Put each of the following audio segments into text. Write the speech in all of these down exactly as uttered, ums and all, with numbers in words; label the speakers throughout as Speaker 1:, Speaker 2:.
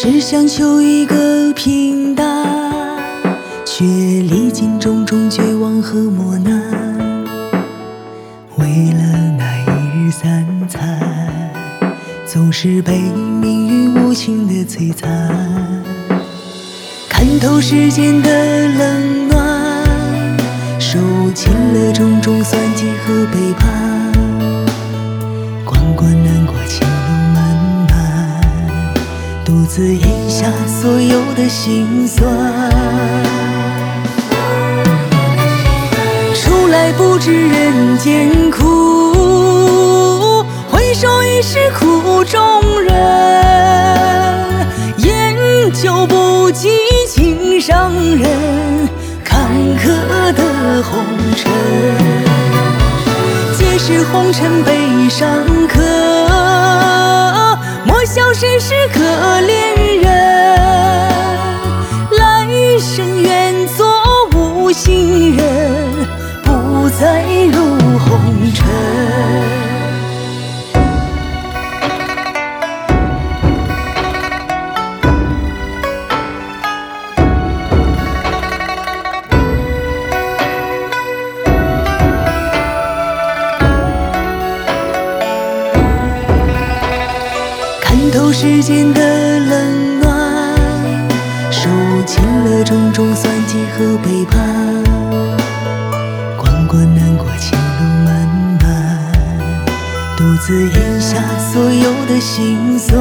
Speaker 1: 只想求一个平淡，却历经种种绝望和磨难。为了那一日三餐，总是被命运无情的摧残。看透世间的冷暖，受尽了种种算计和背叛。关关难过情路漫漫，独自咽下所有的辛酸。出来不知人间苦，回首已是苦中人。烟酒不及情伤人，坎坷的红尘。皆是红尘悲伤客，莫笑谁是可怜人。来生愿做无心人，不再入红尘。看透世间的冷暖，受尽了种种算计和背叛。关关难过情路漫漫，独自咽下所有的辛酸。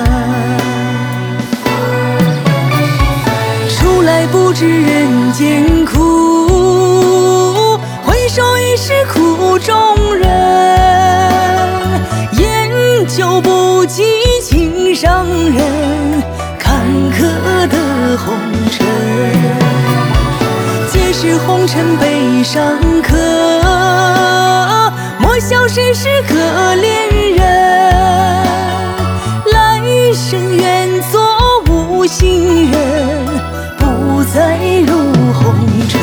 Speaker 1: 出来不知人间苦，回首已是苦中人。烟酒不及情伤人，坎坷的红尘。皆是红尘悲伤客，莫笑谁是可怜人。来生愿做无心人，不再入红尘。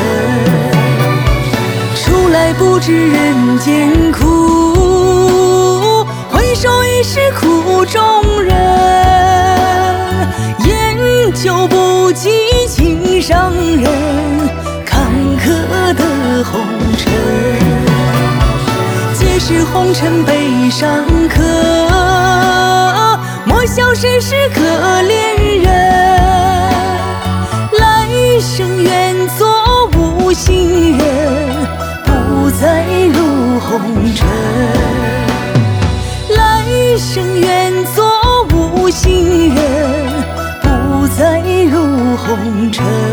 Speaker 1: 出来不知人间苦，回首已是苦中人。烟酒不及情伤人，坎坷的红尘。皆是红尘悲伤客，莫笑谁是可怜人。来生愿做无心人，不再入红尘。来生愿做无心人，不再入红尘。